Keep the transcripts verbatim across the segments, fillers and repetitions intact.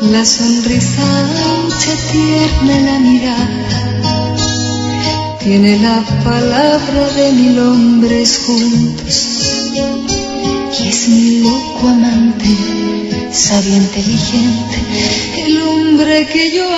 La sonrisa ancha, tierna la mirada, tiene la palabra de mil hombres juntos. Y es mi loco amante, sabio, inteligente, el hombre que yo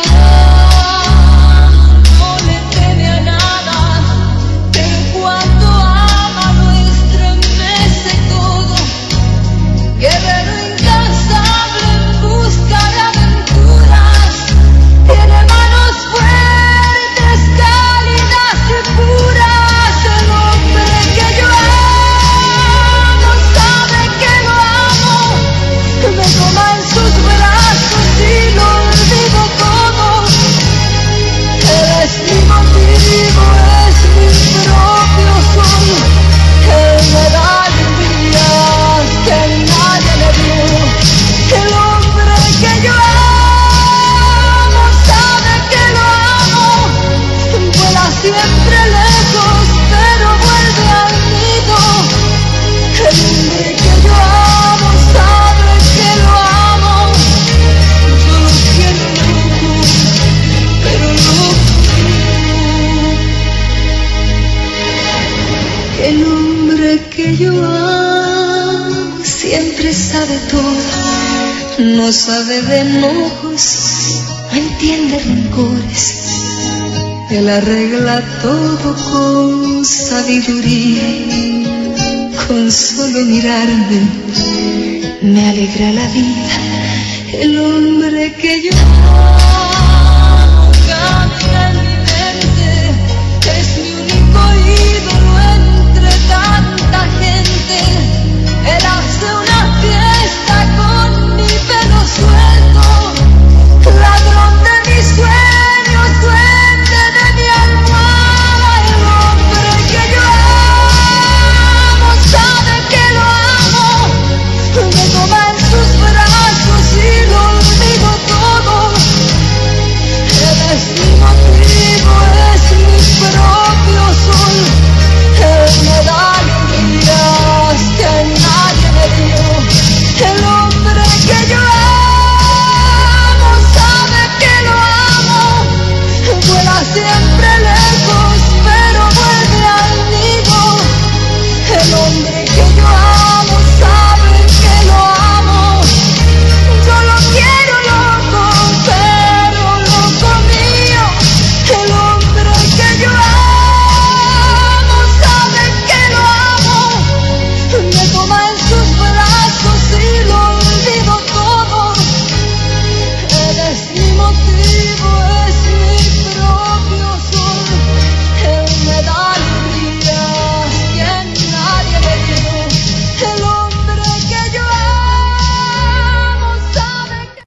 amo. No le teme a nada, pero cuando ama lo estremece todo. Guerrero incansable en busca de aventuras, tiene manos fuertes, cálidas y puras. El hombre que yo amo sabe que lo amo, me toma en sus brazos y lo olvido todo. Él es mi motivo, es mi propio sol. Él me da alegrías que nadie le dio. El hombre que yo amo sabe que lo amo. Vuela siempre lejos, pero vuelve al nido. El hombre que yo amo sabe que lo amo. Yo lo quiero loco, pero loco. El hombre que yo amo siempre sabe todo, no sabe de enojos, no entiende rencores. Él arregla todo con sabiduría, con solo mirarme me alegra la vida. El hombre que yo amo camina en